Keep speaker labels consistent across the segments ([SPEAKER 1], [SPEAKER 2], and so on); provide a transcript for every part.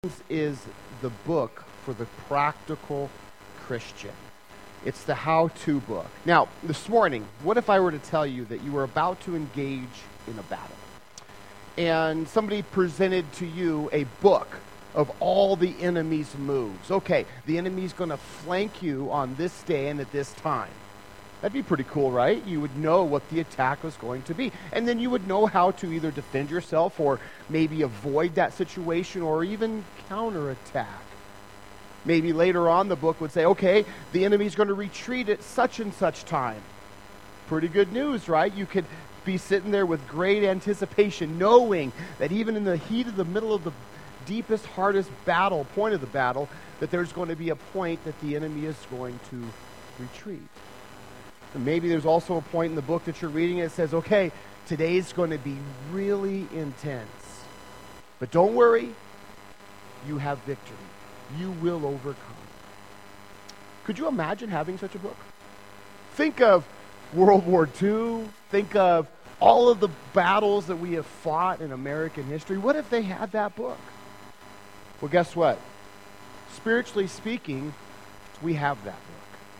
[SPEAKER 1] is the book for the practical Christian. It's the how-to book. Now, this morning, what if I were to tell you that you were about to engage in a battle, and somebody presented to you a book of all the enemy's moves? Okay, the enemy's going to flank you on this day and at this time. That'd be pretty cool, right? You would know what the attack was going to be. And then you would know how to either defend yourself or maybe avoid that situation or even counterattack. Maybe later on the book would say, okay, the enemy's going to retreat at such and such time. Pretty good news, right? You could be sitting there with great anticipation, knowing that even in the heat of the middle of the deepest, hardest point of the battle, that there's going to be a point that the enemy is going to retreat. And maybe there's also a point in the book that you're reading that says, okay, today's going to be really intense. But don't worry, you have victory. You will overcome. Could you imagine having such a book? Think of World War II. Think of all of the battles that we have fought in American history. What if they had that book? Well, guess what? Spiritually speaking, we have that book.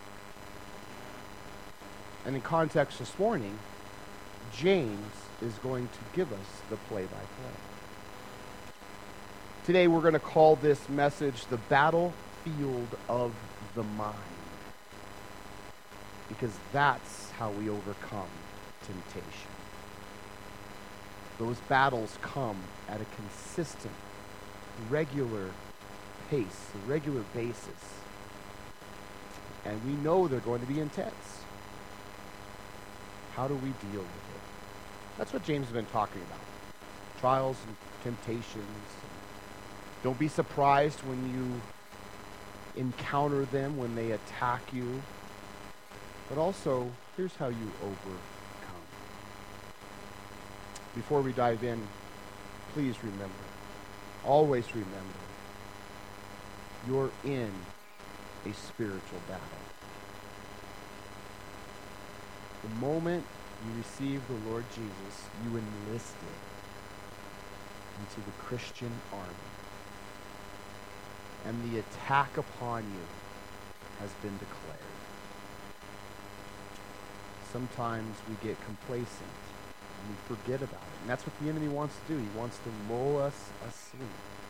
[SPEAKER 1] And in context this morning, James is going to give us the play-by-play. Today we're going to call this message the battlefield of the mind, because that's how we overcome temptation. Those battles come at a consistent, regular pace, a regular basis. And we know they're going to be intense. How do we deal with it? That's what James has been talking about. Trials and temptations. Don't be surprised when you encounter them, when they attack you. But also, here's how you overcome. Before we dive in, please remember, always remember, you're in a spiritual battle. The moment you receive the Lord Jesus, you enlisted into the Christian army. And the attack upon you has been declared. Sometimes we get complacent and we forget about it. And that's what the enemy wants to do. He wants to lull us asleep.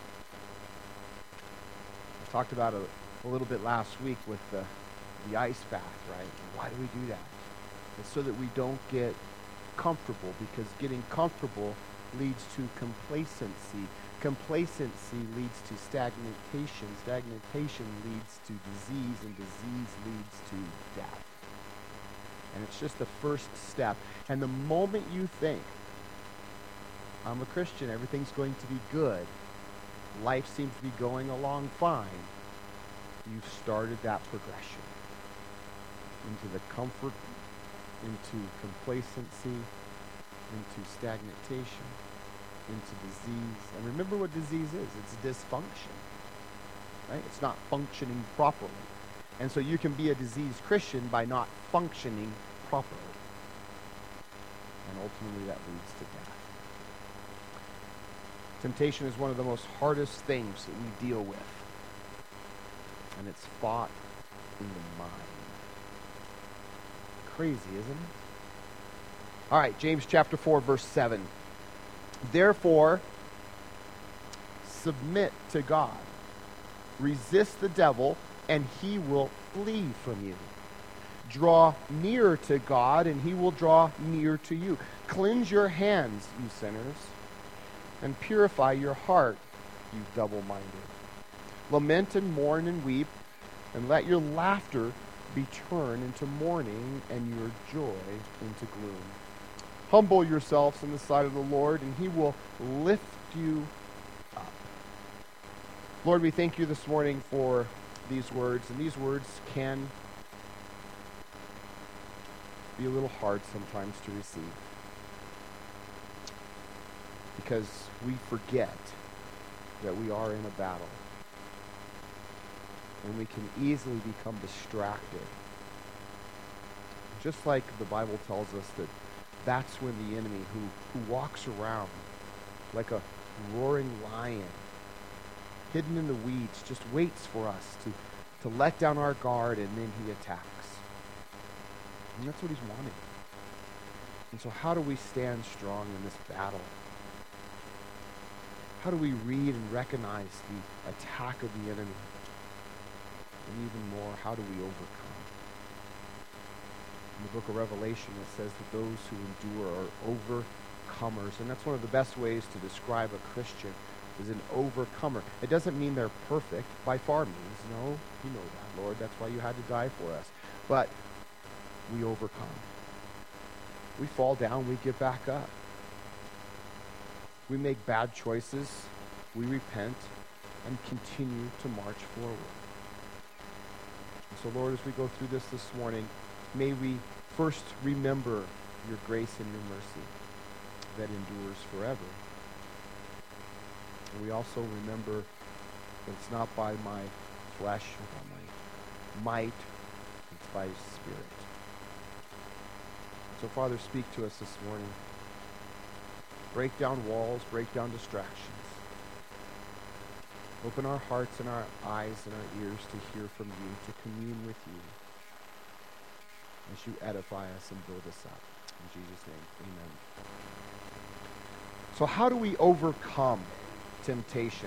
[SPEAKER 1] I talked about it a little bit last week with the ice bath, right? Why do we do that? It's so that we don't get comfortable, because getting comfortable leads to complacency. Complacency leads to stagnation. Stagnation leads to disease, and disease leads to death. And it's just the first step. And the moment you think, I'm a Christian, everything's going to be good, life seems to be going along fine, you've started that progression into the comfort, into complacency, into stagnation, into disease. And remember what disease is. It's dysfunction. Right? It's not functioning properly. And so you can be a diseased Christian by not functioning properly. And ultimately that leads to death. Temptation is one of the most hardest things that we deal with. And it's fought in the mind. Crazy, isn't it? All right, James chapter 4, verse 7. Therefore, submit to God. Resist the devil, and he will flee from you. Draw near to God, and he will draw near to you. Cleanse your hands, you sinners, and purify your heart, you double-minded. Lament and mourn and weep, and let your laughter be turned into mourning, and your joy into gloom. Humble yourselves in the sight of the Lord, and he will lift you up. Lord, we thank you this morning for these words, and these words can be a little hard sometimes to receive, because we forget that we are in a battle. And we can easily become distracted. Just like the Bible tells us that that's when the enemy who walks around like a roaring lion hidden in the weeds, just waits for us to let down our guard, and then he attacks. And that's what he's wanting. And so how do we stand strong in this battle? How do we read and recognize the attack of the enemy? And even more, how do we overcome? In the book of Revelation, it says that those who endure are overcomers. And that's one of the best ways to describe a Christian, is an overcomer. It doesn't mean they're perfect by far means. No, you know that, Lord. That's why you had to die for us. But we overcome. We fall down, we get back up. We make bad choices, we repent, and continue to march forward. And so, Lord, as we go through this morning, may we first remember your grace and your mercy that endures forever. And we also remember that it's not by my flesh or by my might, it's by your Spirit. So, Father, speak to us this morning. Break down walls, break down distractions. Open our hearts and our eyes and our ears to hear from you, to commune with you, as you edify us and build us up. In Jesus' name, amen. So how do we overcome temptation?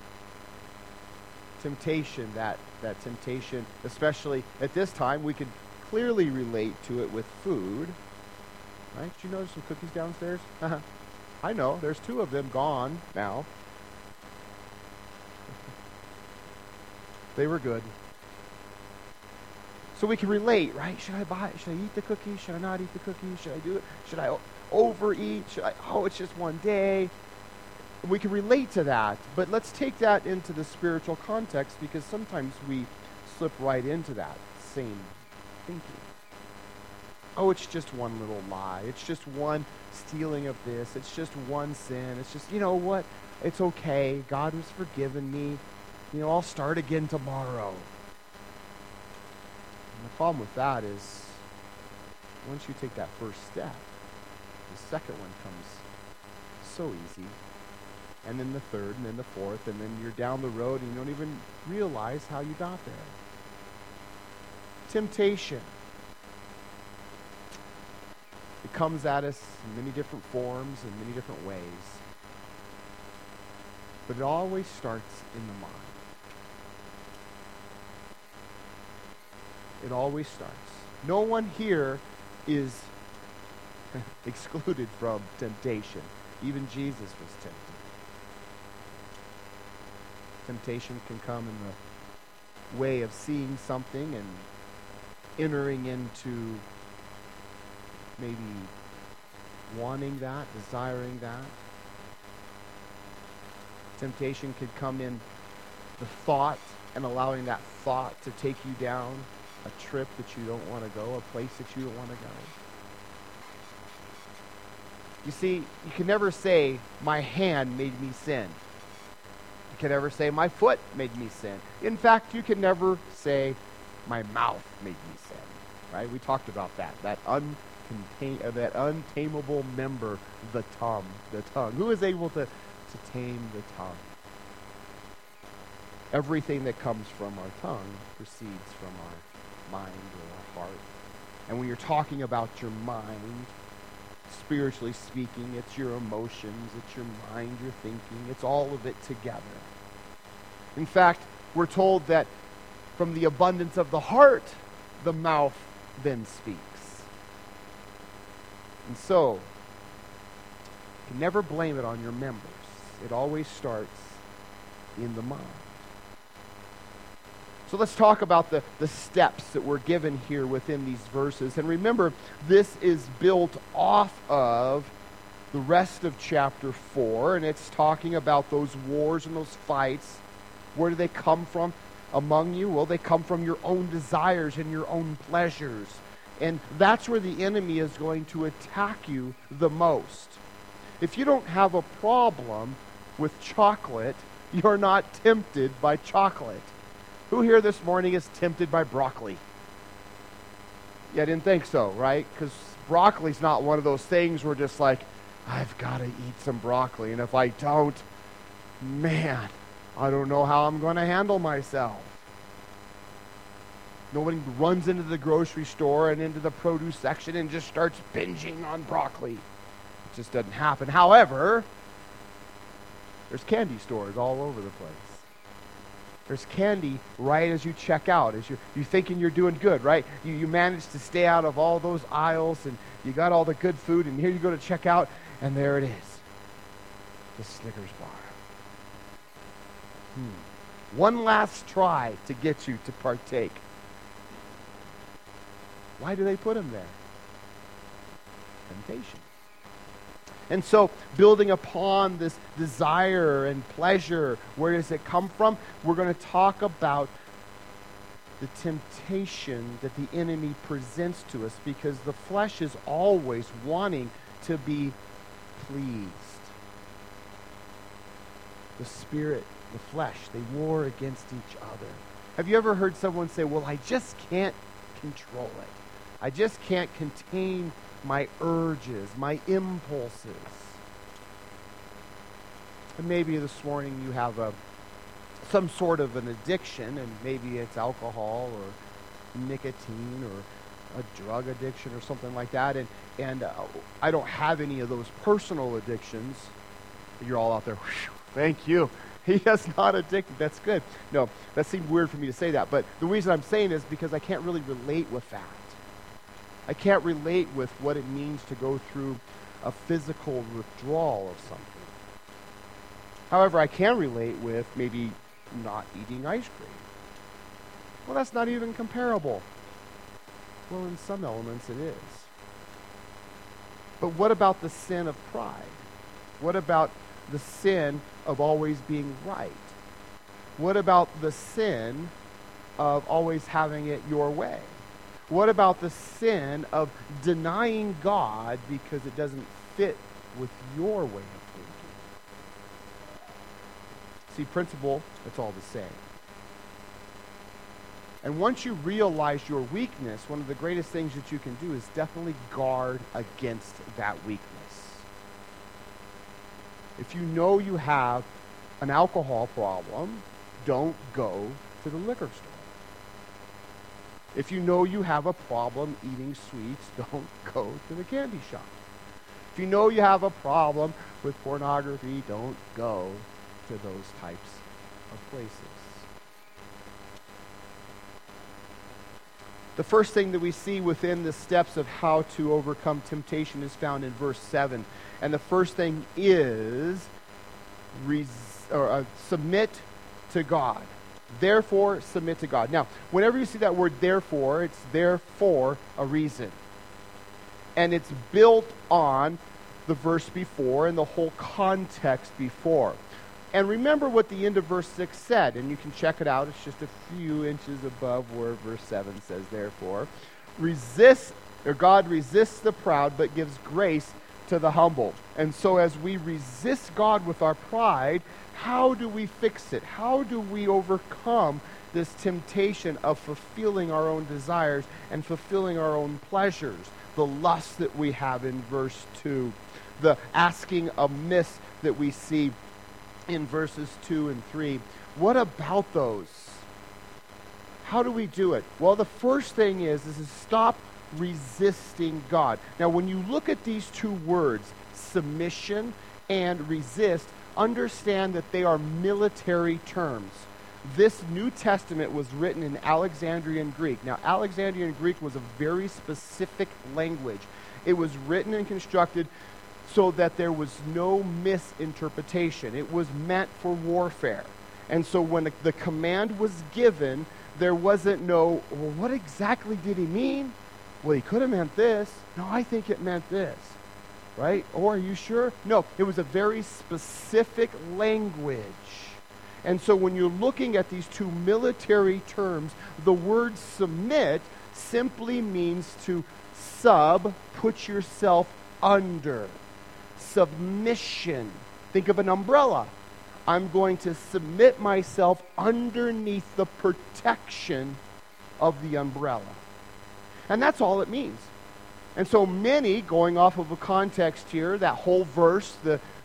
[SPEAKER 1] That temptation, especially at this time, we could clearly relate to it with food. Right? Did you notice some cookies downstairs? I know. There's 2 of them gone now. They were good. So we can relate, right? Should I eat the cookies? Should I not eat the cookies? Should I do it? Should I overeat? It's just one day. We can relate to that. But let's take that into the spiritual context, because sometimes we slip right into that same thinking. It's just one little lie. It's just one stealing of this. It's just one sin. It's just, you know what? It's okay. God has forgiven me. I'll start again tomorrow. And the problem with that is, once you take that first step, the second one comes so easy. And then the third, and then the fourth, and then you're down the road and you don't even realize how you got there. Temptation. It comes at us in many different forms and many different ways. But it always starts in the mind. It always starts. No one here is excluded from temptation. Even Jesus was tempted. Temptation can come in the way of seeing something and entering into maybe wanting that, desiring that. Temptation could come in the thought and allowing that thought to take you down a trip that you don't want to go, a place that you don't want to go. You see, you can never say, my hand made me sin. You can never say, my foot made me sin. In fact, you can never say, my mouth made me sin. Right? We talked about that. That untamable member, the tongue. Who is able to tame the tongue? Everything that comes from our tongue proceeds from our mind or our heart. And when you're talking about your mind, spiritually speaking, it's your emotions, it's your mind, your thinking, it's all of it together. In fact, we're told that from the abundance of the heart, the mouth then speaks. And so, you can never blame it on your members. It always starts in the mind. So let's talk about the steps that we're given here within these verses. And remember, this is built off of the rest of chapter 4, and it's talking about those wars and those fights. Where do they come from among you? Well, they come from your own desires and your own pleasures. And that's where the enemy is going to attack you the most. If you don't have a problem with chocolate, you're not tempted by chocolate. Who here this morning is tempted by broccoli? Yeah, I didn't think so, right? Because broccoli's not one of those things where just like, I've got to eat some broccoli, and if I don't, man, I don't know how I'm going to handle myself. Nobody runs into the grocery store and into the produce section and just starts binging on broccoli. It just doesn't happen. However, there's candy stores all over the place. There's candy right as you check out, as you're thinking you're doing good, right? You manage to stay out of all those aisles, and you got all the good food, and here you go to check out, and there it is, the Snickers bar. One last try to get you to partake. Why do they put them there? Temptation. And so, building upon this desire and pleasure, where does it come from? We're going to talk about the temptation that the enemy presents to us, because the flesh is always wanting to be pleased. The spirit, the flesh, they war against each other. Have you ever heard someone say, well, I just can't control it. I just can't contain my urges, my impulses. And maybe this morning you have some sort of an addiction, and maybe it's alcohol or nicotine or a drug addiction or something like that. And I don't have any of those personal addictions. You're all out there, whew, thank you. He is not addicted. That's good. No, that seemed weird for me to say that. But the reason I'm saying is because I can't really relate with that. I can't relate with what it means to go through a physical withdrawal of something. However, I can relate with maybe not eating ice cream. Well, that's not even comparable. Well, in some elements it is. But what about the sin of pride? What about the sin of always being right? What about the sin of always having it your way? What about the sin of denying God because it doesn't fit with your way of thinking? See, principle, it's all the same. And once you realize your weakness, one of the greatest things that you can do is definitely guard against that weakness. If you know you have an alcohol problem, don't go to the liquor store. If you know you have a problem eating sweets, don't go to the candy shop. If you know you have a problem with pornography, don't go to those types of places. The first thing that we see within the steps of how to overcome temptation is found in verse 7. And the first thing is submit to God. Therefore, submit to God. Now, whenever you see that word therefore, it's there for a reason. And it's built on the verse before and the whole context before. And remember what the end of verse 6 said, and you can check it out. It's just a few inches above where verse 7 says, therefore. God resists the proud, but gives grace to the humble. And so as we resist God with our pride, how do we fix it? How do we overcome this temptation of fulfilling our own desires and fulfilling our own pleasures? The lust that we have in verse 2. The asking amiss that we see in verses 2 and 3. What about those? How do we do it? Well, the first thing is stop resisting God. Now, when you look at these two words, submission and resist, understand that they are military terms. This New Testament was written in Alexandrian Greek. Now, Alexandrian Greek was a very specific language. It was written and constructed so that there was no misinterpretation. It was meant for warfare. And so when the command was given, there wasn't no, well, what exactly did he mean? Well, he could have meant this. No, I think it meant this. Right? Or are you sure? No, it was a very specific language. And so when you're looking at these two military terms, the word submit simply means to put yourself under. Submission. Think of an umbrella. I'm going to submit myself underneath the protection of the umbrella. And that's all it means. And so many, going off of a context here, that whole verse, the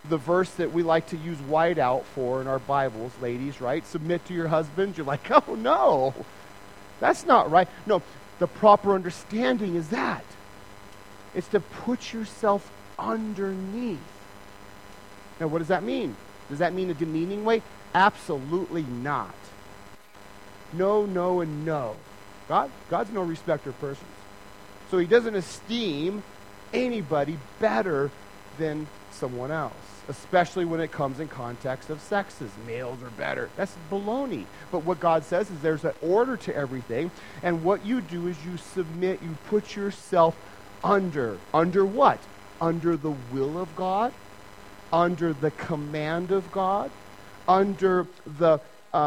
[SPEAKER 1] the verse that we like to use white out for in our Bibles, ladies, right? Submit to your husbands. You're like, oh no, that's not right. No, the proper understanding is that. It's to put yourself underneath. Now, what does that mean? Does that mean a demeaning way? Absolutely not. No, no, and no. God's no respecter of persons. So he doesn't esteem anybody better than someone else, especially when it comes in context of sexes. Males are better. That's baloney. But what God says is there's an order to everything, and what you do is you submit, you put yourself under. Under what? Under the will of God, under the command of God, under the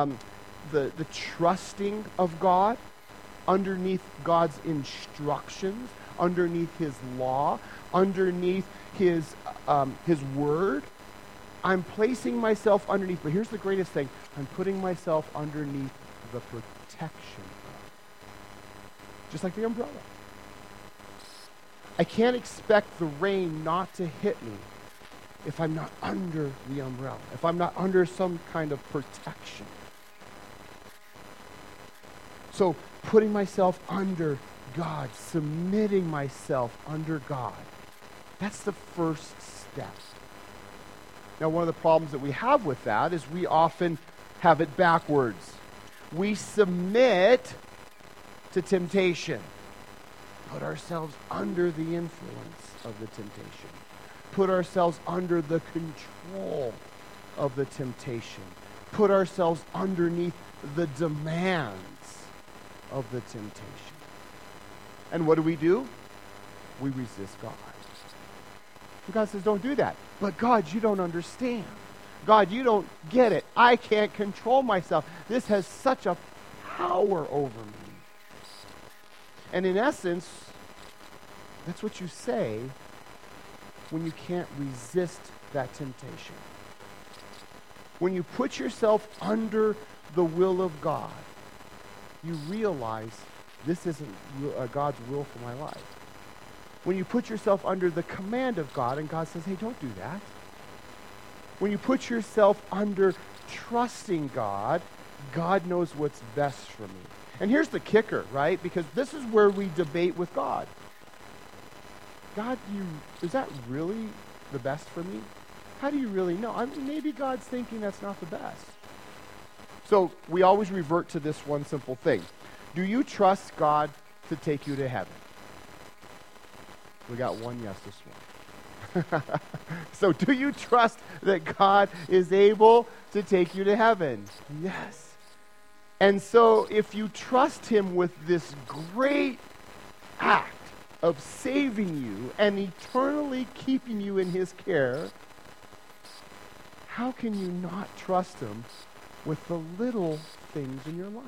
[SPEAKER 1] trusting of God, underneath God's instructions, underneath his law, underneath his word. I'm placing myself underneath, but here's the greatest thing. I'm putting myself underneath the protection of. Just like the umbrella. I can't expect the rain not to hit me if I'm not under the umbrella, if I'm not under some kind of protection. So putting myself under God, submitting myself under God, that's the first step. Now, one of the problems that we have with that is we often have it backwards. We submit to temptation. Put ourselves under the influence of the temptation. Put ourselves under the control of the temptation. Put ourselves underneath the demands of the temptation. And what do? We resist God. And God says, don't do that. But God, you don't understand. God, you don't get it. I can't control myself. This has such a power over me. And in essence, that's what you say when you can't resist that temptation. When you put yourself under the will of God, you realize this isn't God's will for my life. When you put yourself under the command of God and God says, hey, don't do that. When you put yourself under trusting God, God knows what's best for me. And here's the kicker, right? Because this is where we debate with God. God, is that really the best for me? How do you really know? I mean, maybe God's thinking that's not the best. So we always revert to this one simple thing. Do you trust God to take you to heaven? We got one yes this one. So do you trust that God is able to take you to heaven? Yes. And so if you trust him with this great act of saving you and eternally keeping you in his care, how can you not trust him with the little things in your life?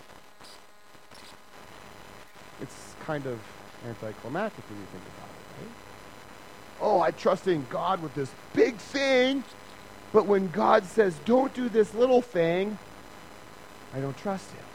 [SPEAKER 1] It's kind of anticlimactic when you think about it, right? Oh, I trust in God with this big thing, but when God says, don't do this little thing, I don't trust him.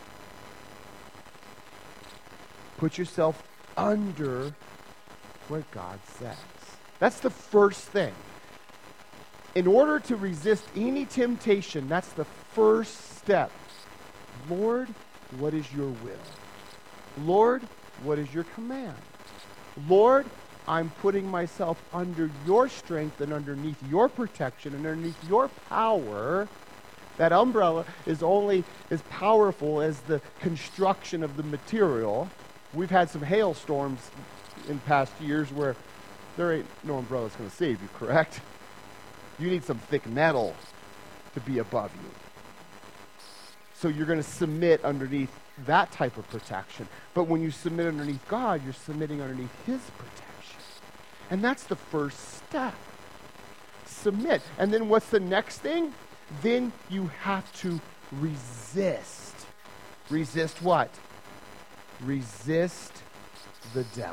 [SPEAKER 1] Put yourself under what God says. That's the first thing. In order to resist any temptation, that's the first step. Lord, what is your will? Lord, what is your command? Lord, I'm putting myself under your strength and underneath your protection and underneath your power. That umbrella is only as powerful as the construction of the material. We've had some hailstorms in past years where there ain't no umbrella that's going to save you, correct? You need some thick metal to be above you. So you're going to submit underneath that type of protection. But when you submit underneath God, you're submitting underneath his protection. And that's the first step. Submit. And then what's the next thing? Then you have to resist. Resist what? Resist the devil.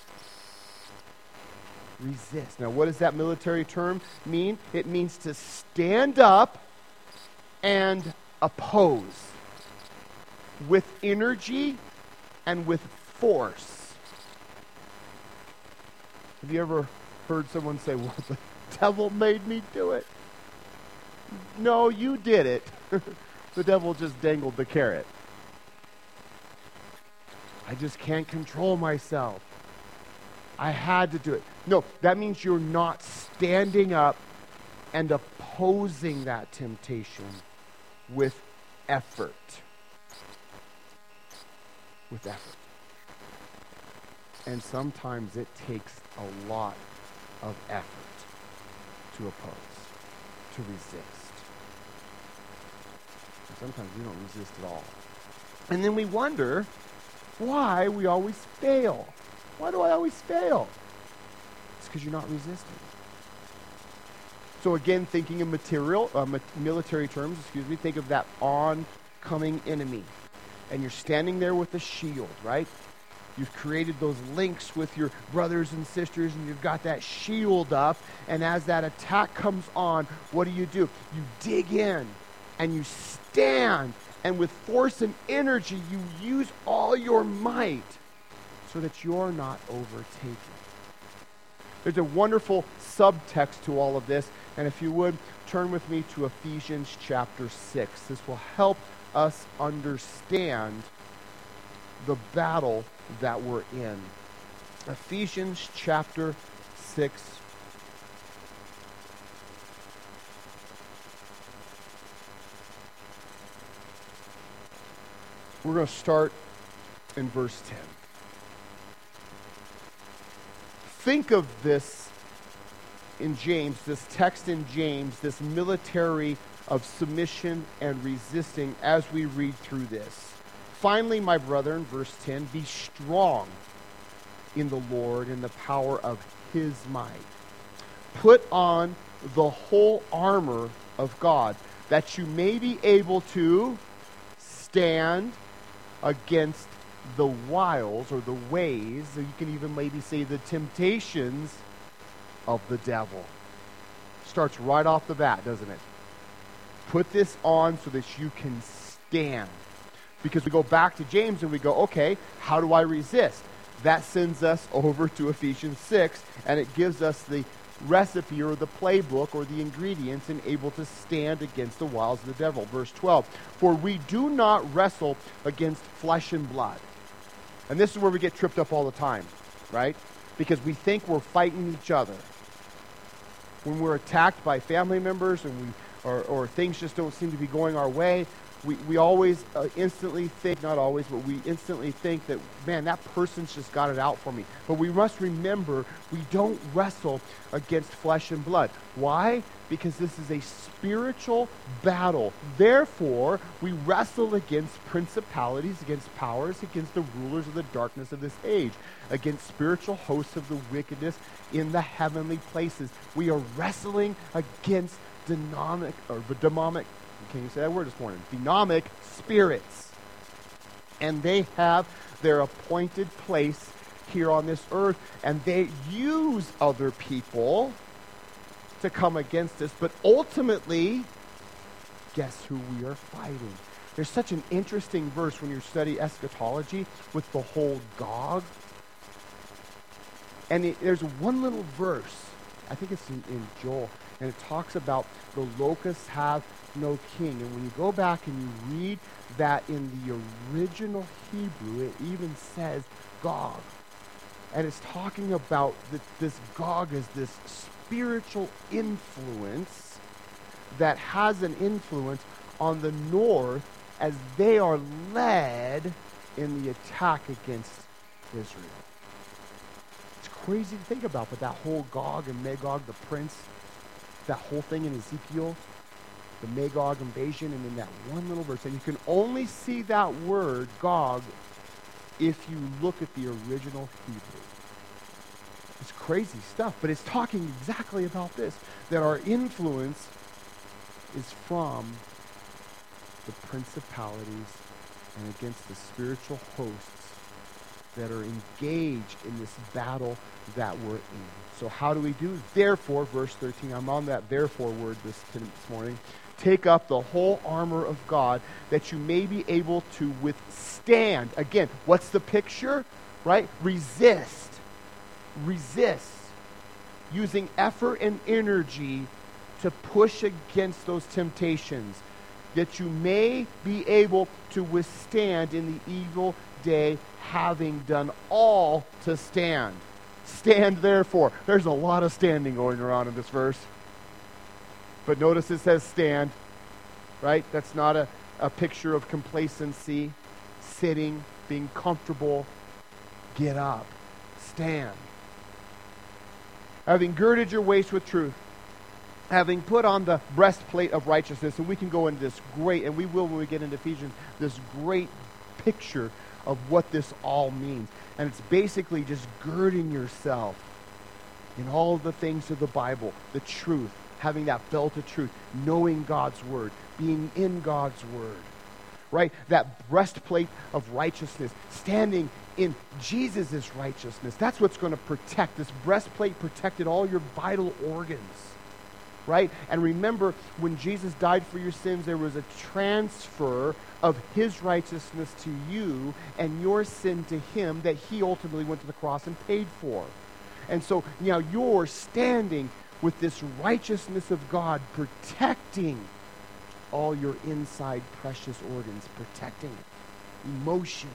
[SPEAKER 1] Resist. Now, what does that military term mean? It means to stand up and oppose with energy and with force. Have you ever heard someone say, well, the devil made me do it. No, you did it. The devil just dangled the carrot. I just can't control myself. I had to do it. No, that means you're not standing up and opposing that temptation with effort. With effort. And sometimes it takes a lot of effort to oppose, to resist. And sometimes we don't resist at all. And then we wonder why we always fail. Why do I always fail? It's because you're not resisting. So again, thinking in military terms, think of that oncoming enemy. And you're standing there with a shield, right? You've created those links with your brothers and sisters, and you've got that shield up. And as that attack comes on, what do? You dig in, and you stand. And with force and energy, you use all your might so that you're not overtaken. There's a wonderful subtext to all of this. And if you would, turn with me to Ephesians chapter 6. This will help us understand the battle that we're in. Ephesians chapter 6. We're going to start in verse 10. Think of this in James, this text in James, this military of submission and resisting as we read through this. Finally, my brethren, verse 10, be strong in the Lord and the power of his might. Put on the whole armor of God, that you may be able to stand against the wiles or the ways, or you can even maybe say the temptations of the devil. Starts right off the bat, doesn't it? Put this on so that you can stand. Because we go back to James and we go, okay, how do I resist? That sends us over to Ephesians 6, and it gives us the recipe or the playbook or the ingredients and able to stand against the wiles of the devil. Verse 12, for we do not wrestle against flesh and blood. And this is where we get tripped up all the time, right? Because we think we're fighting each other. When we're attacked by family members and or things just don't seem to be going our way, we always instantly think, not always, but we instantly think that, man, that person's just got it out for me. But we must remember, we don't wrestle against flesh and blood. Why? Because this is a spiritual battle. Therefore, we wrestle against principalities, against powers, against the rulers of the darkness of this age, against spiritual hosts of the wickedness in the heavenly places. We are wrestling against demonic, can you say that word this morning? Demonic spirits. And they have their appointed place here on this earth, and they use other people to come against us, but ultimately, guess who we are fighting? There's such an interesting verse when you study eschatology with the whole Gog. And there's one little verse, I think it's in Joel, and it talks about the locusts have no king. And when you go back and you read that in the original Hebrew, it even says Gog. And it's talking about this Gog is this spiritual influence that has an influence on the north as they are led in the attack against Israel. It's crazy to think about, but that whole Gog and Magog, the prince, that whole thing in Ezekiel, the Magog invasion, and in that one little verse, and you can only see that word, Gog, if you look at the original Hebrew. It's crazy stuff, but it's talking exactly about this, that our influence is from the principalities and against the spiritual hosts that are engaged in this battle that we're in. So how do we do? Therefore, verse 13, I'm on that therefore word this morning. Take up the whole armor of God that you may be able to withstand. Again, what's the picture? Right? Resist. Resist. using effort and energy to push against those temptations, that you may be able to withstand in the evil day, having done all to stand. Stand therefore. There's a lot of standing going around in this verse. But notice it says stand, right? That's not a picture of complacency, sitting, being comfortable. Get up. Stand. Having girded your waist with truth, having put on the breastplate of righteousness, and we can go into this great, and we will when we get into Ephesians, this great picture of what this all means. And it's basically just girding yourself in all the things of the Bible, the truth, having that belt of truth, knowing God's word, being in God's word, right? That breastplate of righteousness, standing in Jesus' righteousness. That's what's going to protect. This breastplate protected all your vital organs, right? And remember, when Jesus died for your sins, there was a transfer of his righteousness to you and your sin to him that he ultimately went to the cross and paid for. And so now you're standing with this righteousness of God protecting all your inside precious organs, protecting it. Emotions,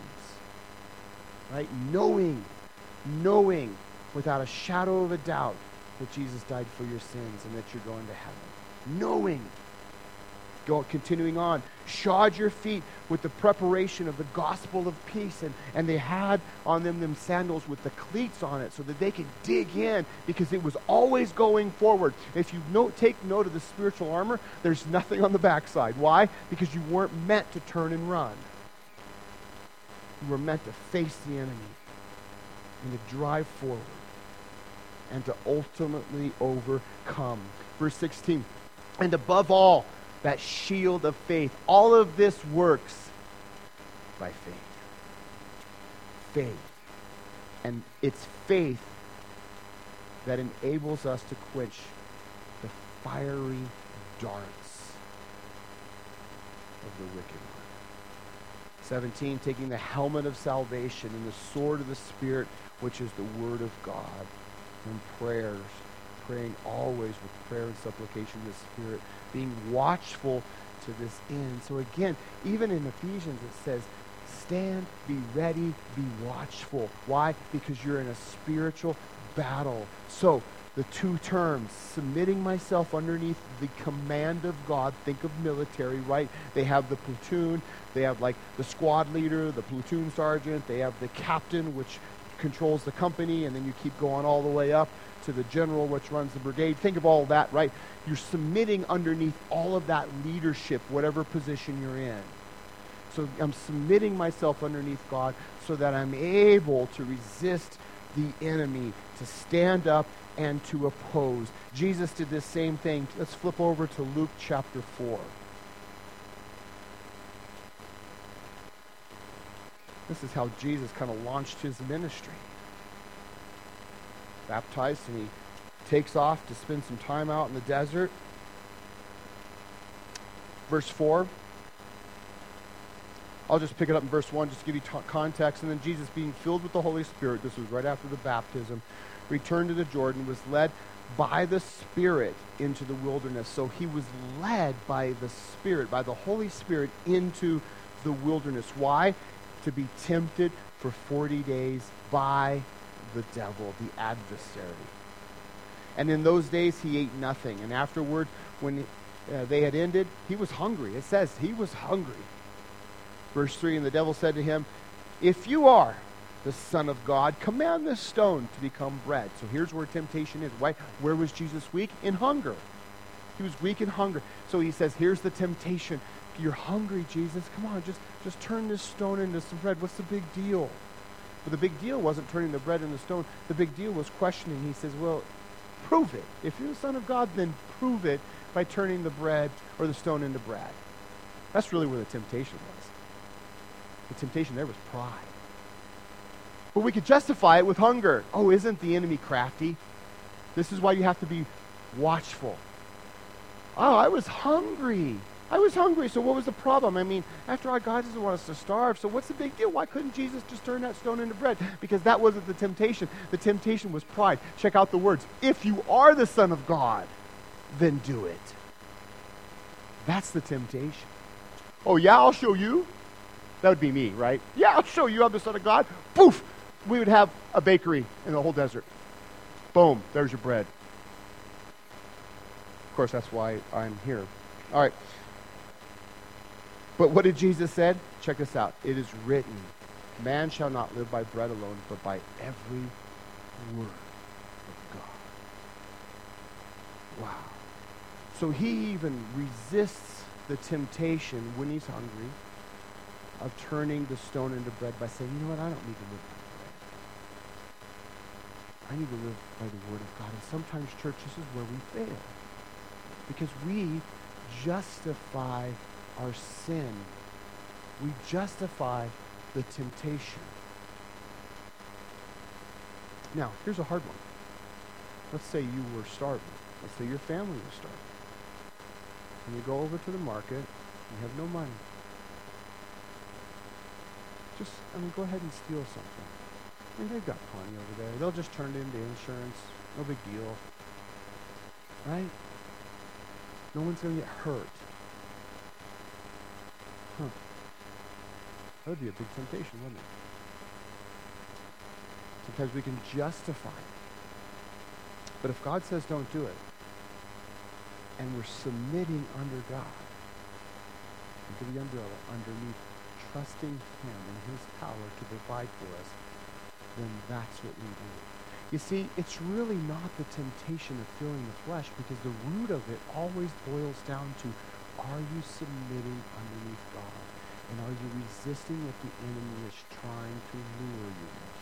[SPEAKER 1] right? Knowing without a shadow of a doubt that Jesus died for your sins and that you're going to heaven. Knowing. Continuing on, shod your feet with the preparation of the gospel of peace, and they had on them sandals with the cleats on it so that they could dig in, because it was always going forward. If you take note of the spiritual armor, there's nothing on the backside. Why? Because you weren't meant to turn and run. You were meant to face the enemy and to drive forward and to ultimately overcome. Verse 16, and above all, that shield of faith. All of this works by faith. Faith. And it's faith that enables us to quench the fiery darts of the wicked one. 17, taking the helmet of salvation and the sword of the Spirit, which is the word of God, and prayers, praying always with prayer and supplication in the Spirit, being watchful to this end. So again, even in Ephesians it says, stand, be ready, be watchful. Why? Because you're in a spiritual battle. So the two terms, submitting myself underneath the command of God. Think of military, right? They have the platoon, they have like the squad leader, the platoon sergeant, they have the captain, which controls the company, and then you keep going all the way up to the general, which runs the brigade. Think of all that, right? You're submitting underneath all of that leadership, whatever position you're in. So I'm submitting myself underneath God so that I'm able to resist the enemy, to stand up and to oppose. Jesus did this same thing. Let's flip over to Luke chapter 4. This is how Jesus kind of launched his ministry. Baptized, and he takes off to spend some time out in the desert. Verse 4. I'll just pick it up in verse 1 just to give you context. And then Jesus, being filled with the Holy Spirit, this was right after the baptism, returned to the Jordan, was led by the Spirit into the wilderness. So he was led by the Spirit, by the Holy Spirit, into the wilderness. Why? To be tempted for 40 days by the devil, the adversary. And in those days he ate nothing. And afterward, when they had ended, he was hungry. It says he was hungry. Verse 3, and the devil said to him, if you are the Son of God, command this stone to become bread. So here's where temptation is. Why? Where was Jesus weak? In hunger. He was weak in hunger. So he says, here's the temptation. You're hungry, Jesus. Come on, just turn this stone into some bread. What's the big deal? But the big deal wasn't turning the bread into stone. The big deal was questioning. He says, well, prove it. If you're the Son of God, then prove it by turning the bread or the stone into bread. That's really where the temptation was. The temptation there was pride. But we could justify it with hunger. Oh, isn't the enemy crafty? This is why you have to be watchful. Oh, I was hungry. I was hungry, so what was the problem? I mean, after all, God doesn't want us to starve, so what's the big deal? Why couldn't Jesus just turn that stone into bread? Because that wasn't the temptation. The temptation was pride. Check out the words. If you are the Son of God, then do it. That's the temptation. Oh, yeah, I'll show you. That would be me, right? Yeah, I'll show you I'm the Son of God. Poof! We would have a bakery in the whole desert. Boom, there's your bread. Of course, that's why I'm here. All right. But what did Jesus say? Check this out. It is written, man shall not live by bread alone, but by every word of God. Wow. So he even resists the temptation when he's hungry of turning the stone into bread by saying, you know what, I don't need to live by bread. I need to live by the word of God. And sometimes, church, this is where we fail. Because we justify our sin. We justify the temptation. Now, here's a hard one. Let's say you were starving. Let's say your family was starving. And you go over to the market, you have no money. Go ahead and steal something. I mean, they've got plenty over there. They'll just turn it into insurance. No big deal. Right? No one's going to get hurt. That would be a big temptation, wouldn't it? Sometimes we can justify it. But if God says don't do it, and we're submitting under God, under the umbrella, underneath, trusting him and his power to provide for us, then that's what we do. You see, it's really not the temptation of filling the flesh, because the root of it always boils down to, are you submitting underneath God? And are you resisting what the enemy is trying to lure you with?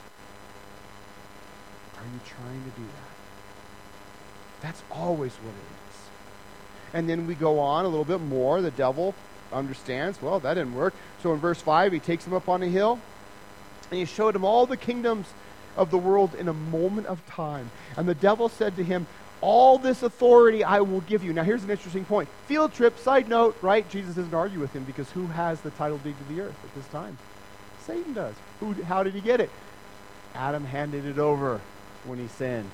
[SPEAKER 1] Are you trying to do that? That's always what it is. And then we go on a little bit more. The devil understands, well, that didn't work. So in verse 5, he takes him up on a hill, and he showed him all the kingdoms of the world in a moment of time. And the devil said to him, all this authority I will give you. Now here's an interesting point. Field trip, side note, right? Jesus doesn't argue with him, because who has the title deed to the earth at this time? Satan does. How did he get it? Adam handed it over when he sinned.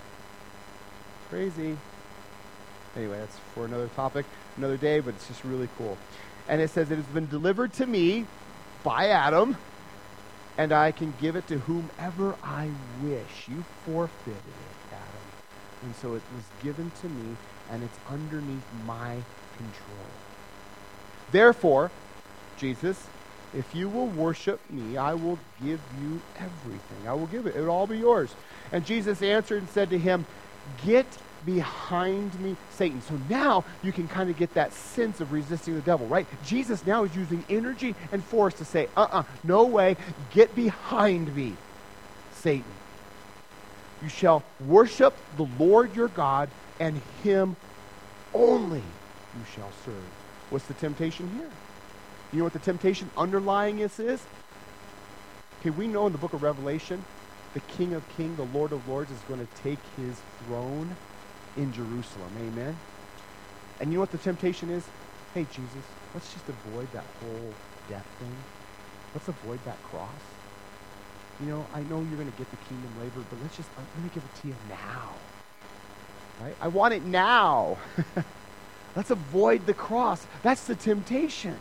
[SPEAKER 1] Crazy. Anyway, that's for another topic, another day, but it's just really cool. And it says, it has been delivered to me by Adam, and I can give it to whomever I wish. You forfeited it, Adam. And so it was given to me, and it's underneath my control. Therefore, Jesus, if you will worship me, I will give you everything. I will give it. It will all be yours. And Jesus answered and said to him, get behind me, Satan. So now you can kind of get that sense of resisting the devil, right? Jesus now is using energy and force to say, no way, get behind me, Satan. You shall worship the Lord your God, and him only you shall serve. What's the temptation here? You know what the temptation underlying this is? Okay, we know in the book of Revelation, the King of Kings, the Lord of Lords, is going to take his throne in Jerusalem. Amen? And you know what the temptation is? Hey, Jesus, let's just avoid that whole death thing. Let's avoid that cross. You know, I know you're going to get the kingdom later, but let me give it to you now. Right? I want it now. Let's avoid the cross. That's the temptation.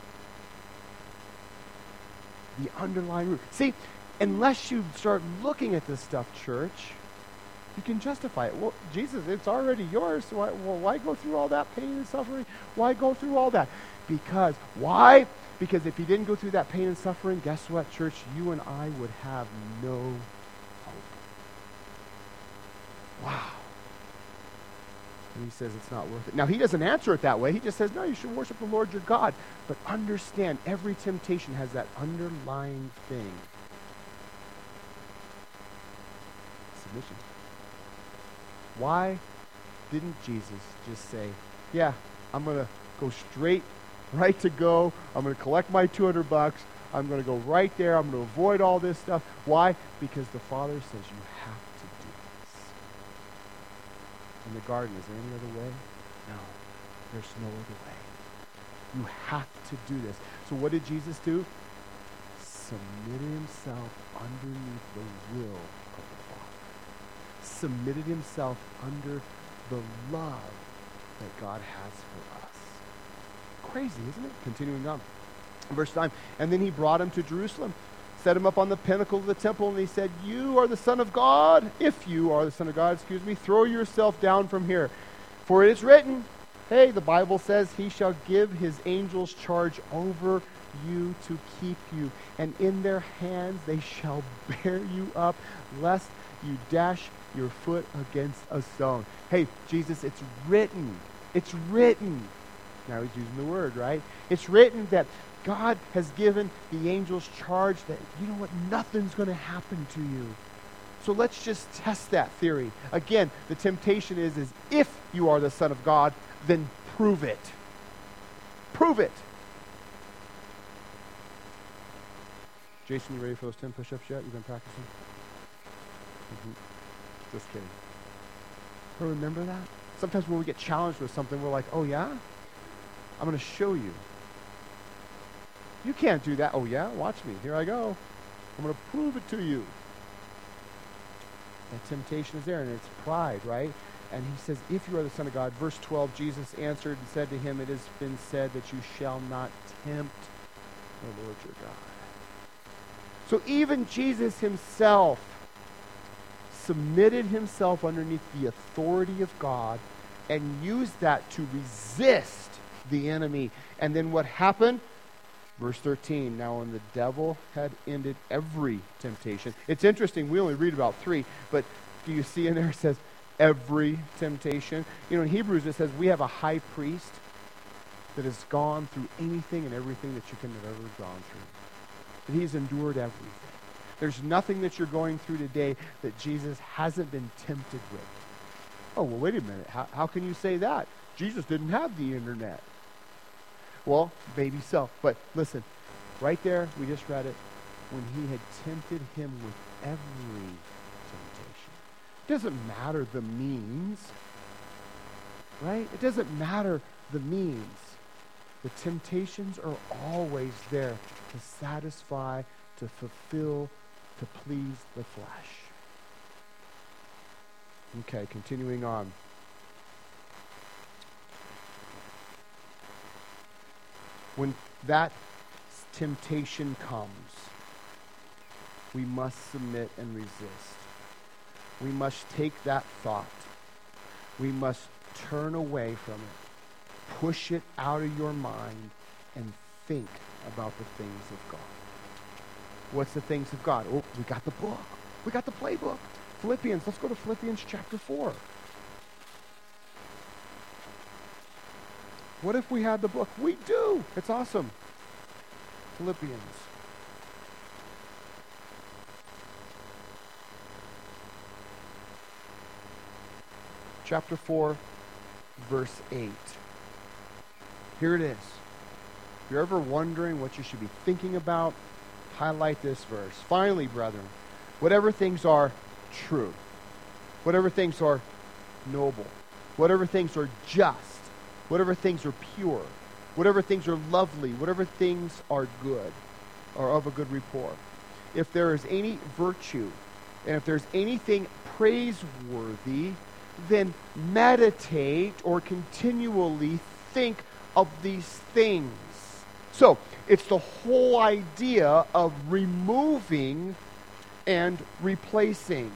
[SPEAKER 1] The underlying root. See, unless you start looking at this stuff, church, you can justify it. Well, Jesus, it's already yours. So why go through all that pain and suffering? Why go through all that? Because, why? Because if you didn't go through that pain and suffering, guess what, church? You and I would have no hope. Wow. And he says it's not worth it. Now, he doesn't answer it that way. He just says, no, you should worship the Lord your God. But understand, every temptation has that underlying thing. Submission. Why didn't Jesus just say, yeah, I'm going to go straight, right to go. I'm going to collect my $200. I'm going to go right there. I'm going to avoid all this stuff. Why? Because the Father says you have to do this. In the garden, is there any other way? No. There's no other way. You have to do this. So what did Jesus do? Submitted himself underneath the will of the Father. Submitted himself under the love that God has for us. Crazy, isn't it? Continuing on. Verse 9, and then he brought him to Jerusalem, set him up on the pinnacle of the temple, and he said, you are the Son of God. If you are the Son of God, throw yourself down from here. For it is written, hey, the Bible says, he shall give his angels charge over you to keep you, and in their hands they shall bear you up, lest you dash your foot against a stone. Hey, Jesus, it's written. It's written. Now he's using the word, right? It's written that God has given the angels charge that, you know what, nothing's going to happen to you. So let's just test that theory. Again, the temptation is if you are the Son of God, then prove it. Prove it. Jason, you ready for those 10 push-ups yet? You've been practicing? Just kidding. But remember that? Sometimes when we get challenged with something, we're like, oh yeah? I'm going to show you. You can't do that. Oh yeah? Watch me. Here I go. I'm going to prove it to you. That temptation is there, and it's pride, right? And he says, if you are the Son of God, verse 12, Jesus answered and said to him, it has been said that you shall not tempt the Lord your God. So even Jesus himself submitted himself underneath the authority of God and used that to resist the enemy. And then what happened? Verse 13, now when the devil had ended every temptation. It's interesting, we only read about 3, but do you see in there it says every temptation? You know, in Hebrews it says we have a high priest that has gone through anything and everything that you can have ever gone through. That he's endured everything. There's nothing that you're going through today that Jesus hasn't been tempted with. Oh, well, wait a minute. How can you say that? Jesus didn't have the internet. Well, maybe so. But listen, right there, we just read it. When he had tempted him with every temptation. It doesn't matter the means. Right? It doesn't matter the means. The temptations are always there to satisfy, to fulfill, to please the flesh. Okay, continuing on. When that temptation comes, we must submit and resist. We must take that thought. We must turn away from it. Push it out of your mind and think about the things of God. What's the things of God? Oh, we got the book. We got the playbook. Philippians. Let's go to Philippians chapter 4. What if we had the book? We do. It's awesome. Philippians. Chapter 4, verse 8. Here it is. If you're ever wondering what you should be thinking about, highlight this verse. Finally, brethren, whatever things are true, whatever things are noble, whatever things are just, whatever things are pure, whatever things are lovely, whatever things are good, or of a good report. If there is any virtue, and if there's anything praiseworthy, then meditate or continually think of these things. So, it's the whole idea of removing and replacing.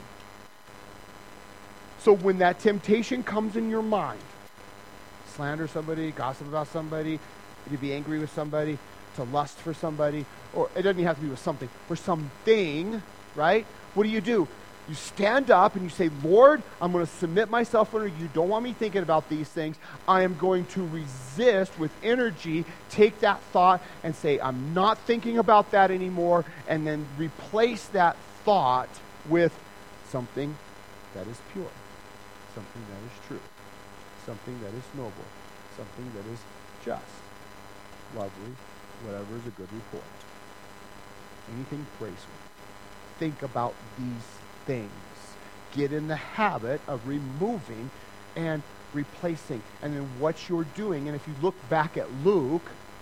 [SPEAKER 1] So when that temptation comes in your mind, slander somebody, gossip about somebody, to be angry with somebody, to lust for somebody, or it doesn't even have to be with something, for something, right? What do? You stand up and you say, Lord, I'm going to submit myself under you. Don't want me thinking about these things. I am going to resist with energy, take that thought and say, I'm not thinking about that anymore, and then replace that thought with something that is pure, something that is true, something that is noble, something that is just, lovely, whatever is a good report. Anything praiseworthy. Think about these things. Get in the habit of removing and replacing. And then what you're doing, and if you look back at Luke,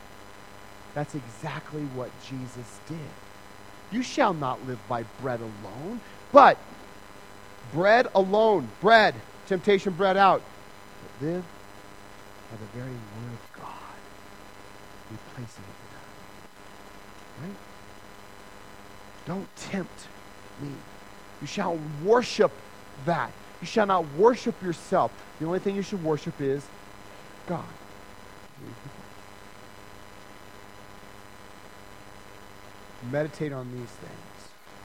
[SPEAKER 1] That's exactly what Jesus did. You shall not live by bread alone, but bread alone, bread, temptation bred out, but live by the very word of God, replacing it with that. Right? Don't tempt me. You shall worship that. You shall not worship yourself. The only thing you should worship is God. Meditate on these things.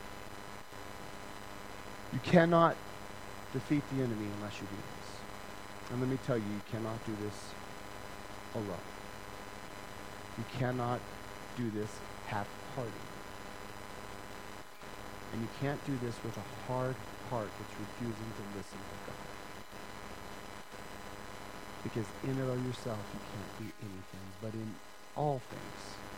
[SPEAKER 1] You cannot defeat the enemy unless you do this. And let me tell you, you cannot do this alone. You cannot do this half-hearted. And you can't do this with a hard heart that's refusing to listen to God. Because in and of yourself, you can't do anything. But in all things,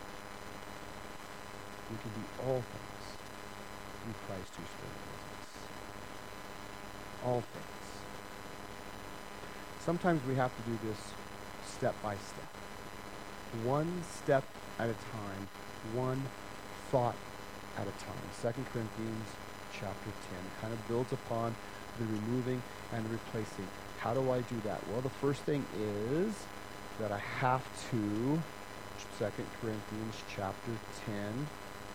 [SPEAKER 1] we can do all things through Christ who strengthens us. All things. Sometimes we have to do this step by step. One step at a time. One thought at a time. 2 Corinthians chapter 10 kind of builds upon the removing and replacing. How do I do that? Well, the first thing is that I have to, 2 Corinthians chapter 10,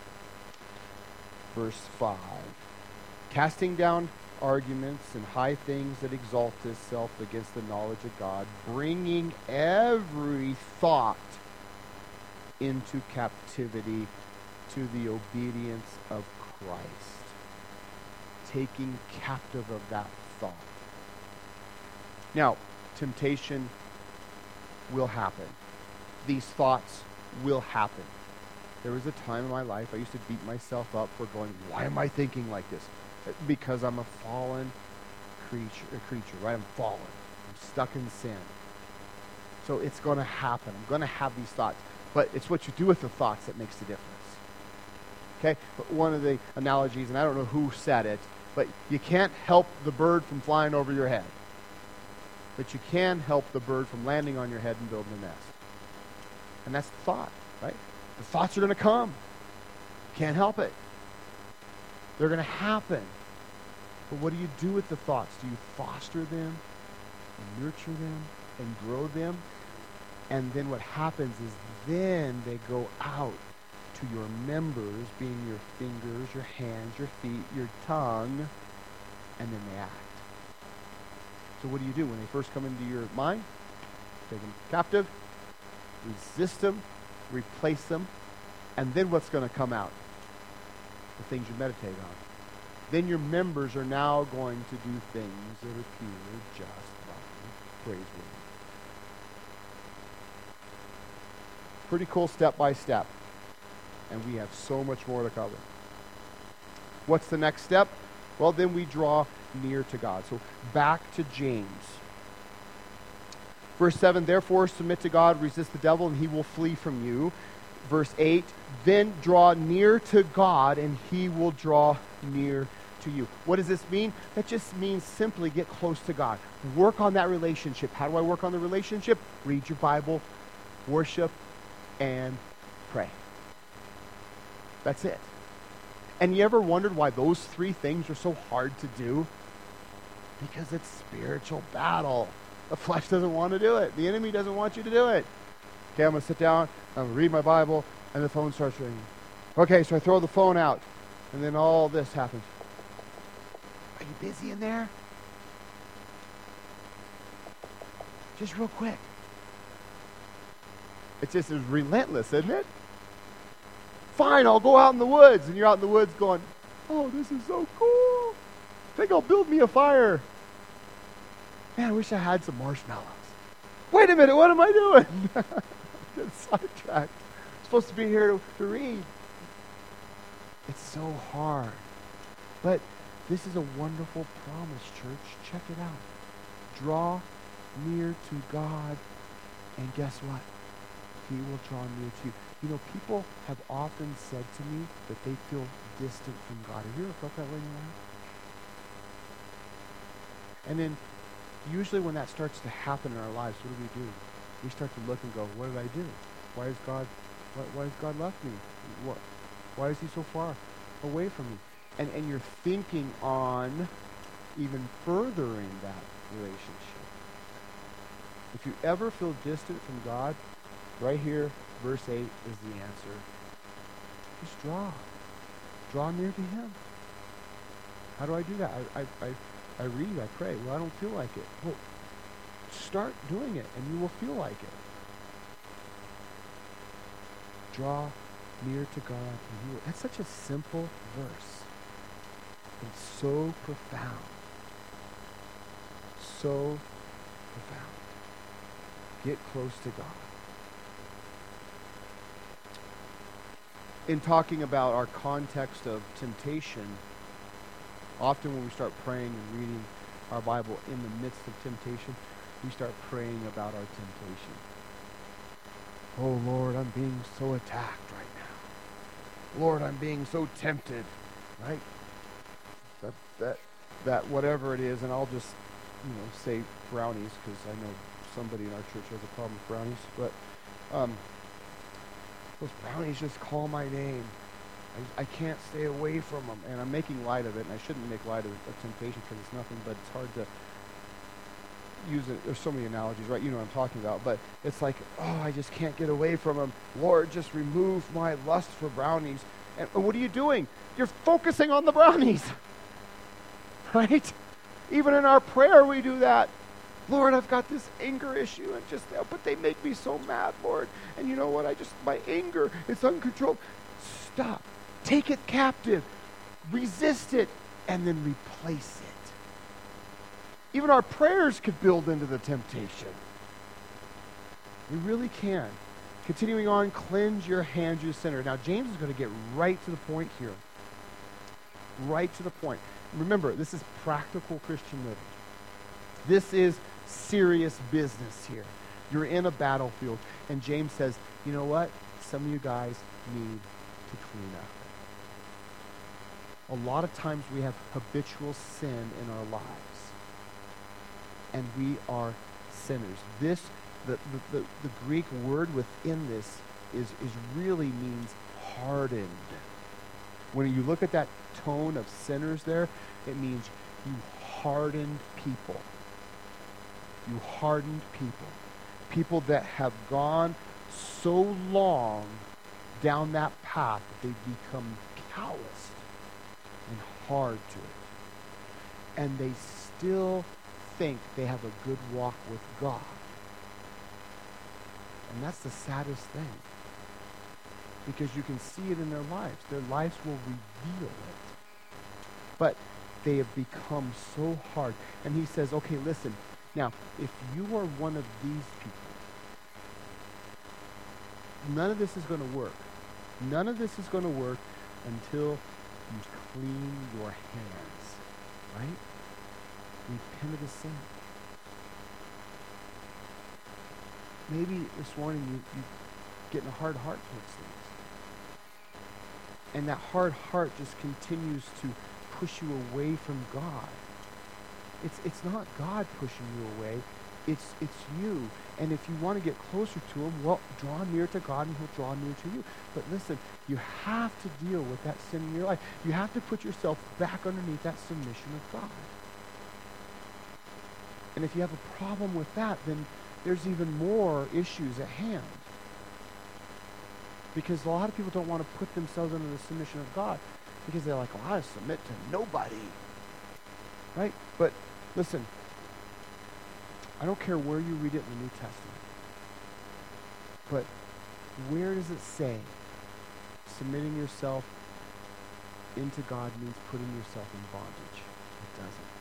[SPEAKER 1] verse 5. Casting down arguments and high things that exalt itself against the knowledge of God, bringing every thought into captivity to the obedience of Christ. Taking captive of that thought. Now, temptation will happen. These thoughts will happen. There was a time in my life I used to beat myself up for going, why am I thinking like this? Because I'm a fallen creature, right? I'm fallen. I'm stuck in sin. So it's going to happen. I'm going to have these thoughts. But it's what you do with the thoughts that makes the difference. Okay? But one of the analogies, and I don't know who said it, but you can't help the bird from flying over your head. But you can help the bird from landing on your head and building a nest. And that's the thought, right? The thoughts are going to come. Can't help it. They're going to happen. But what do you do with the thoughts? Do you foster them and nurture them and grow them? And then what happens is then they go out to your members, being your fingers, your hands, your feet, your tongue, and then they act. So what do you do when they first come into your mind? Take them captive, resist them, replace them, and then what's going to come out? The things you meditate on. Then your members are now going to do things that are pure, just, lovely, praiseworthy. Pretty cool step by step. And we have so much more to cover. What's the next step? Well, then we draw near to God. So back to James. Verse 7, therefore submit to God, resist the devil, and he will flee from you. Verse 8, then draw near to God, and he will draw near to you. What does this mean? That just means simply get close to God. Work on that relationship. How do I work on the relationship? Read your Bible, worship, and pray. That's it. And you ever wondered why those three things are so hard to do? Because it's spiritual battle. The flesh doesn't want to do it. The enemy doesn't want you to do it. Okay, I'm going to sit down, I'm going to read my Bible, and the phone starts ringing. Okay, so I throw the phone out, and then all this happens. Are you busy in there? Just real quick. It just is relentless, isn't it? Fine, I'll go out in the woods. And you're out in the woods going, oh, this is so cool. I think I'll build me a fire. Man, I wish I had some marshmallows. Wait a minute, what am I doing? Get sidetracked. I'm supposed to be here to read. It's so hard. But this is a wonderful promise, church. Check it out. Draw near to God, and guess what? He will draw near to you. You know, people have often said to me that they feel distant from God. Have you ever felt that way in your life? And then, usually when that starts to happen in our lives, what do? We start to look and go, what did I do? Why is God Why has God left me? Why is he so far away from me? And you're thinking on even furthering that relationship. If you ever feel distant from God, right here, verse 8 is the answer. Just draw near to him. How do I do that? I read, I pray. Well, I don't feel like it. Well, start doing it and you will feel like it. Draw near to God and he will. That's such a simple verse. It's so profound. So profound. Get close to God. In talking about our context of temptation, often when we start praying and reading our Bible in the midst of temptation, we start praying about our temptation. Oh Lord, I'm being so attacked right now. Lord, I'm being so tempted, right? That whatever it is, and I'll just, say brownies, because I know somebody in our church has a problem with brownies, but those brownies just call my name. I can't stay away from them, and I'm making light of it, and I shouldn't make light of temptation because it's nothing, but it's hard to use it. There's so many analogies, right? You know what I'm talking about, but it's like, I just can't get away from them. Lord, just remove my lust for brownies. And what are you doing? You're focusing on the brownies, right? Even in our prayer, we do that. Lord, I've got this anger issue, and but they make me so mad, Lord. And you know what? My anger, it's uncontrolled. Stop. Take it captive. Resist it, and then replace it. Even our prayers could build into the temptation. We really can. Continuing on, cleanse your hands, you sinner. Now, James is going to get right to the point here. Right to the point. Remember, this is practical Christian living. This is serious business here. You're in a battlefield. And James says, you know what? Some of you guys need to clean up. A lot of times we have habitual sin in our lives. And we are sinners. The Greek word within this is really means hardened. When you look at that tone of sinners there, it means you hardened people. You hardened people. People that have gone so long down that path that they've become calloused and hard to it. And they still think they have a good walk with God. And that's the saddest thing. Because you can see it in their lives. Their lives will reveal it. But they have become so hard. And he says, okay, listen. Now, if you are one of these people, none of this is going to work. None of this is going to work until you clean your hands. Right? Repent of the sin. Maybe this morning you getting a hard heart towards things. And that hard heart just continues to push you away from God. It's not God pushing you away. It's you. And if you want to get closer to him, well, draw near to God and he'll draw near to you. But listen, you have to deal with that sin in your life. You have to put yourself back underneath that submission of God. And if you have a problem with that, then there's even more issues at hand. Because a lot of people don't want to put themselves under the submission of God because they're like, well, I submit to nobody. Right? But listen, I don't care where you read it in the New Testament, but where does it say submitting yourself into God means putting yourself in bondage? It doesn't.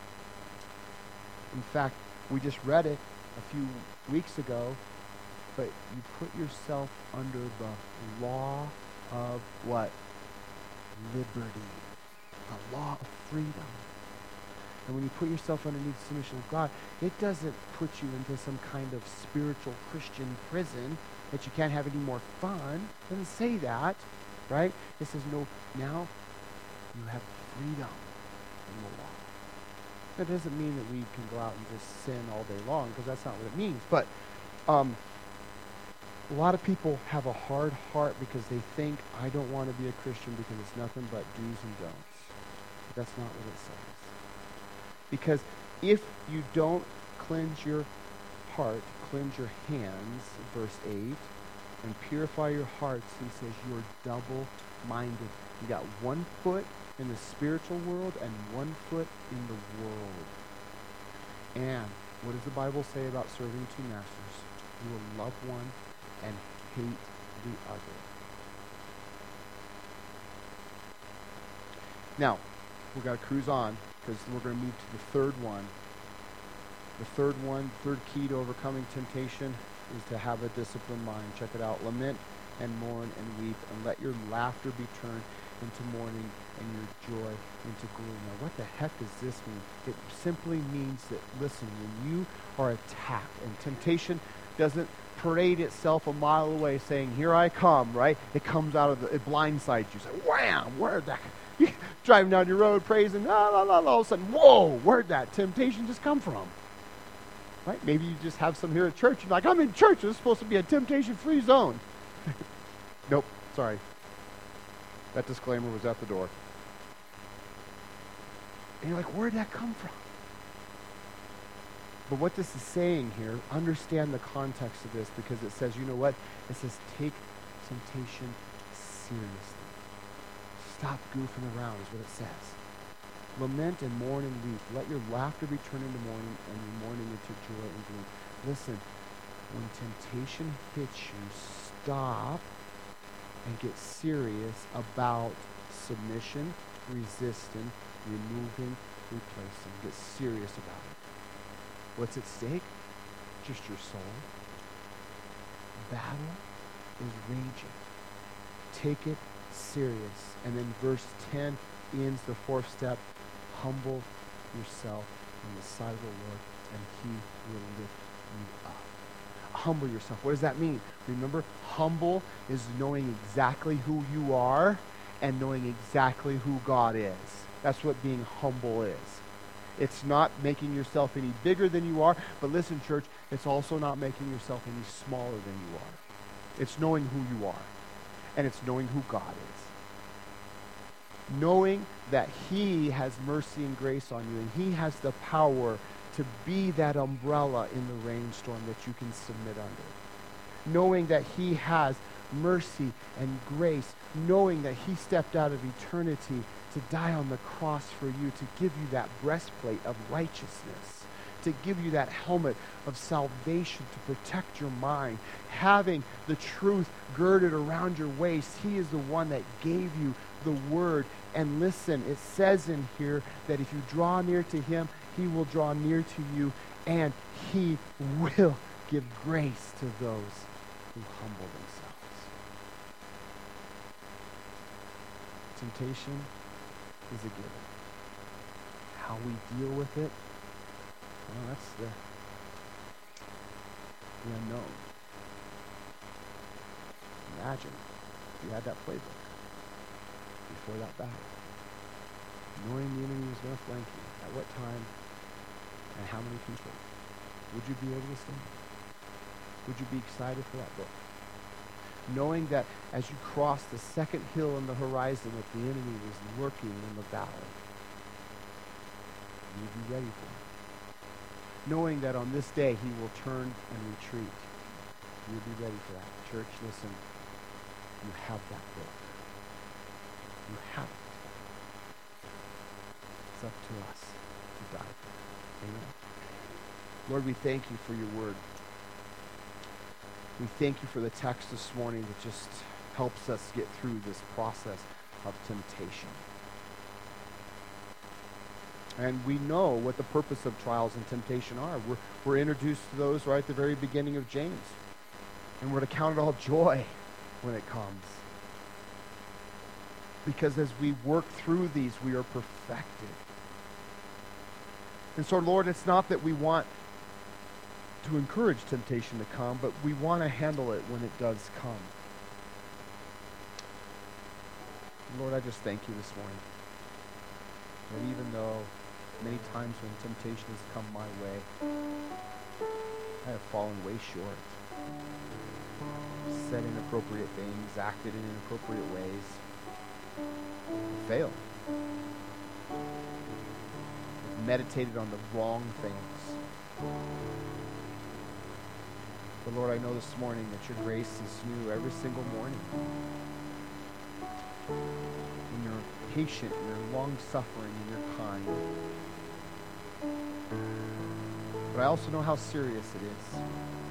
[SPEAKER 1] In fact, we just read it a few weeks ago, but you put yourself under the law of what? Liberty. The law of freedom. And when you put yourself underneath the submission of God, it doesn't put you into some kind of spiritual Christian prison that you can't have any more fun. It doesn't say that, right? It says, no, now you have freedom in the law. That doesn't mean that we can go out and just sin all day long, because that's not what it means. But A lot of people have a hard heart because they think, I don't want to be a Christian because it's nothing but do's and don'ts. But that's not what it says. Because if you don't cleanse your heart, cleanse your hands, verse 8, and purify your hearts, he says you're double-minded. You got one foot in the spiritual world and one foot in the world. And what does the Bible say about serving two masters? You will love one and hate the other. Now, we've got to cruise on because we're going to move to the third one. The third key to overcoming temptation is to have a disciplined mind. Check it out. Lament and mourn and weep, and let your laughter be turned into mourning and your joy into gloom. Now, what the heck does this mean? It simply means that, listen, when you are attacked, and temptation doesn't parade itself a mile away saying, here I come, right? It comes out of it blindsides you. Say, wham, where'd that? You're driving down your road praising, la, la, la, la, all of a sudden, whoa, where'd that temptation just come from? Right? Maybe you just have some here at church. You're like, I'm in church. This is supposed to be a temptation-free zone. Nope, sorry. That disclaimer was at the door. And you're like, where'd that come from? But what this is saying here, understand the context of this, because it says, you know what? It says, take temptation seriously. Stop goofing around is what it says. Lament and mourn and weep. Let your laughter be turned into mourning and your mourning into joy and gloom. Listen, when temptation hits you, stop and get serious about submission, resisting, removing, replacing. Get serious about it. What's at stake? Just your soul. Battle is raging. Take it serious. And then verse 10 ends the fourth step. Humble yourself in the sight of the Lord, and he will lift you up. Humble yourself. What does that mean? Remember, humble is knowing exactly who you are and knowing exactly who God is. That's what being humble is. It's not making yourself any bigger than you are, but listen, church, it's also not making yourself any smaller than you are. It's knowing who you are, and it's knowing who God is. Knowing that he has mercy and grace on you, and he has the power to be that umbrella in the rainstorm that you can submit under. Knowing that he has mercy and grace, knowing that he stepped out of eternity to die on the cross for you, to give you that breastplate of righteousness, to give you that helmet of salvation to protect your mind, having the truth girded around your waist. He is the one that gave you the word. And listen, it says in here that if you draw near to him, he will draw near to you, and he will give grace to those who humble themselves. Temptation is a given. How we deal with it, well, that's the unknown. Imagine if you had that playbook before that battle, knowing the enemy was going to flank you, at what time and how many people, would you be able to stand? Would you be excited for that book? Knowing that as you cross the second hill on the horizon that the enemy was lurking in the valley, you'd be ready for it. Knowing that on this day he will turn and retreat, you'll be ready for that. Church, listen, you have that book. You have it. It's up to us to die for it. Amen. Lord, we thank you for your word. We thank you for the text this morning that just helps us get through this process of temptation. And we know what the purpose of trials and temptation are. We're introduced to those right at the very beginning of James. And we're to count it all joy when it comes. Because as we work through these, we are perfected. And so, Lord, it's not that we want to encourage temptation to come, but we want to handle it when it does come. Lord, I just thank you this morning that even though many times when temptation has come my way, I have fallen way short. said inappropriate things, acted in inappropriate ways, failed. Meditated on the wrong things. But Lord, I know this morning that your grace is new every single morning. And you're patient, and you're long-suffering, and you're kind. But I also know how serious it is.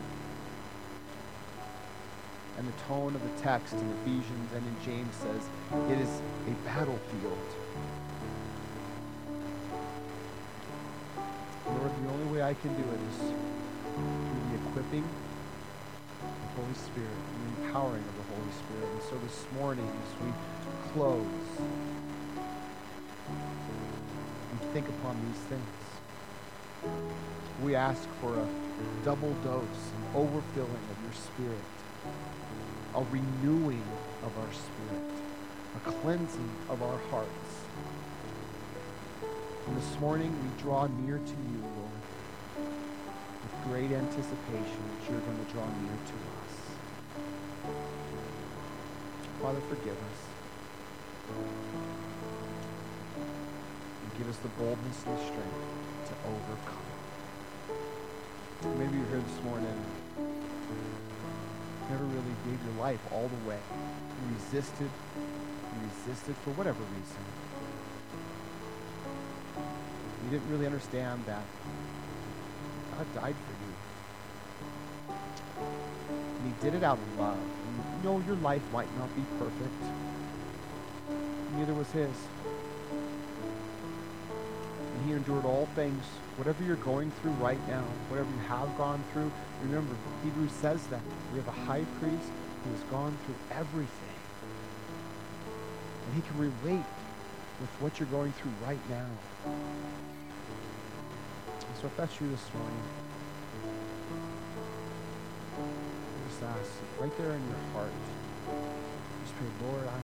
[SPEAKER 1] And the tone of the text in Ephesians and in James says it is a battlefield. Lord, the only way I can do it is through the equipping of the Holy Spirit and the empowering of the Holy Spirit. And so this morning, as we close, we think upon these things. We ask for a double dose, an overfilling of your Spirit, a renewing of our spirit, a cleansing of our hearts. And this morning we draw near to you, Lord, with great anticipation that you're going to draw near to us. Father, forgive us. And give us the boldness and the strength to overcome. Maybe you're here this morning, never really gave your life all the way. You resisted for whatever reason. You didn't really understand that God died for you. And he did it out of love. And you know your life might not be perfect. Neither was his. And he endured all things. Whatever you're going through right now, whatever you have gone through, remember, Hebrews says that. We have a high priest who has gone through everything. And he can relate with what you're going through right now. And so if that's you this morning, just ask, right there in your heart, just pray, Lord, I